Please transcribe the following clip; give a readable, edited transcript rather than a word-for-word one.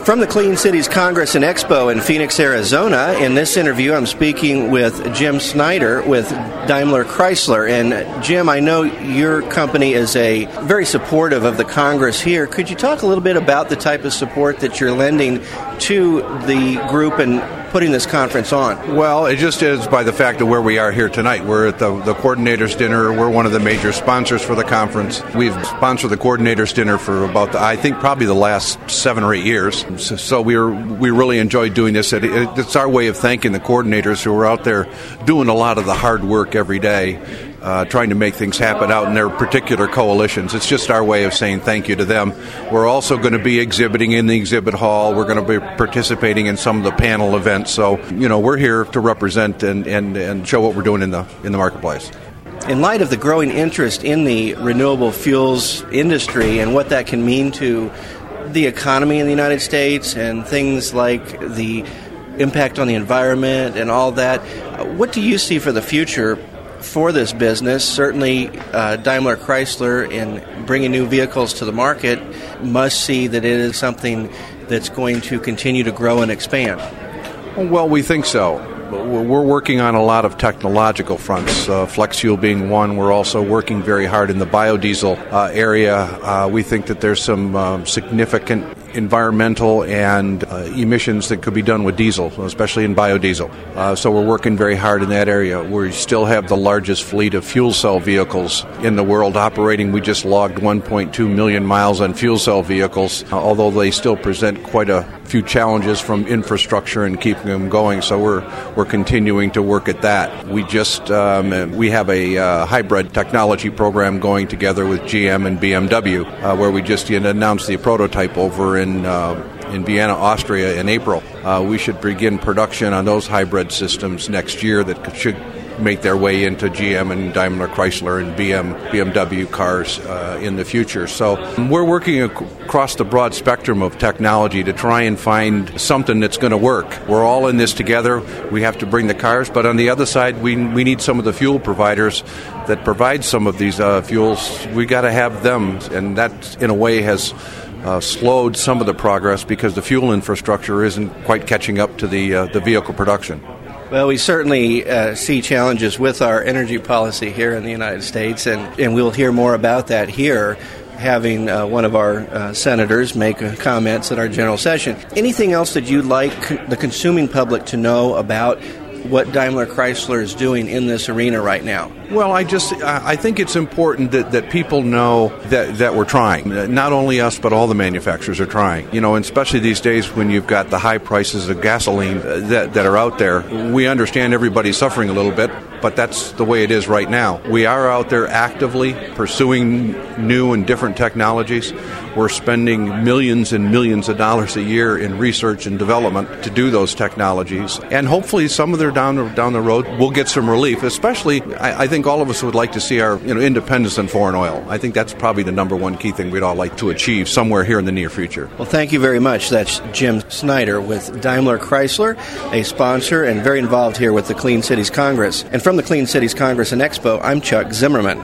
From the Clean Cities Congress and Expo in Phoenix, Arizona, in this interview I'm speaking with Jim Snyder with Daimler Chrysler. And Jim, I know your company is very supportive of the Congress here. Could you talk a little bit about the type of support that you're lending to the group and putting this conference on? Well, it just is by the fact of where we are here tonight. We're at the Coordinators Dinner. We're one of the major sponsors for the conference. We've sponsored the Coordinators Dinner for probably the last 7 or 8 years. So we really enjoy doing this. It's our way of thanking the coordinators who are out there doing a lot of the hard work every day, trying to make things happen out in their particular coalitions. It's just our way of saying thank you to them. We're also going to be exhibiting in the exhibit hall. We're going to be participating in some of the panel events. So, we're here to represent and show what we're doing in the marketplace. In light of the growing interest in the renewable fuels industry and what that can mean to the economy in the United States and things like the impact on the environment and all that, what do you see for the future for this business? Certainly, Daimler Chrysler, in bringing new vehicles to the market, must see that it is something that's going to continue to grow and expand. Well, we think so. We're working on a lot of technological fronts, flex fuel being one. We're also working very hard in the biodiesel area. We think that there's some significant environmental and emissions that could be done with diesel, especially in biodiesel. So we're working very hard in that area. We still have the largest fleet of fuel cell vehicles in the world operating. We just logged 1.2 million miles on fuel cell vehicles, although they still present quite a few challenges from infrastructure and keeping them going. So we're continuing to work at that. We have a hybrid technology program going together with GM and BMW, where we just announced the prototype over in Vienna, Austria in April. We should begin production on those hybrid systems next year that should make their way into GM and Daimler Chrysler and BMW cars in the future. So we're working across the broad spectrum of technology to try and find something that's going to work. We're all in this together. We have to bring the cars, but on the other side, we need some of the fuel providers that provide some of these fuels. We got to have them, and that in a way has slowed some of the progress because the fuel infrastructure isn't quite catching up to the vehicle production. Well, we certainly see challenges with our energy policy here in the United States, and we'll hear more about that here, having one of our senators make comments at our general session. Anything else that you'd like the consuming public to know about what Daimler Chrysler is doing in this arena right now? Well, I think it's important that people know that we're trying. Not only us, but all the manufacturers are trying. And especially these days when you've got the high prices of gasoline that are out there. We understand everybody's suffering a little bit, but that's the way it is right now. We are out there actively pursuing new and different technologies. We're spending millions and millions of dollars a year in research and development to do those technologies. And hopefully some of them down the road will get some relief, especially I think all of us would like to see our independence in foreign oil. I think that's probably the number one key thing we'd all like to achieve somewhere here in the near future. Well, thank you very much. That's Jim Snyder with Daimler Chrysler, a sponsor and very involved here with the Clean Cities Congress. And from the Clean Cities Congress and Expo, I'm Chuck Zimmerman.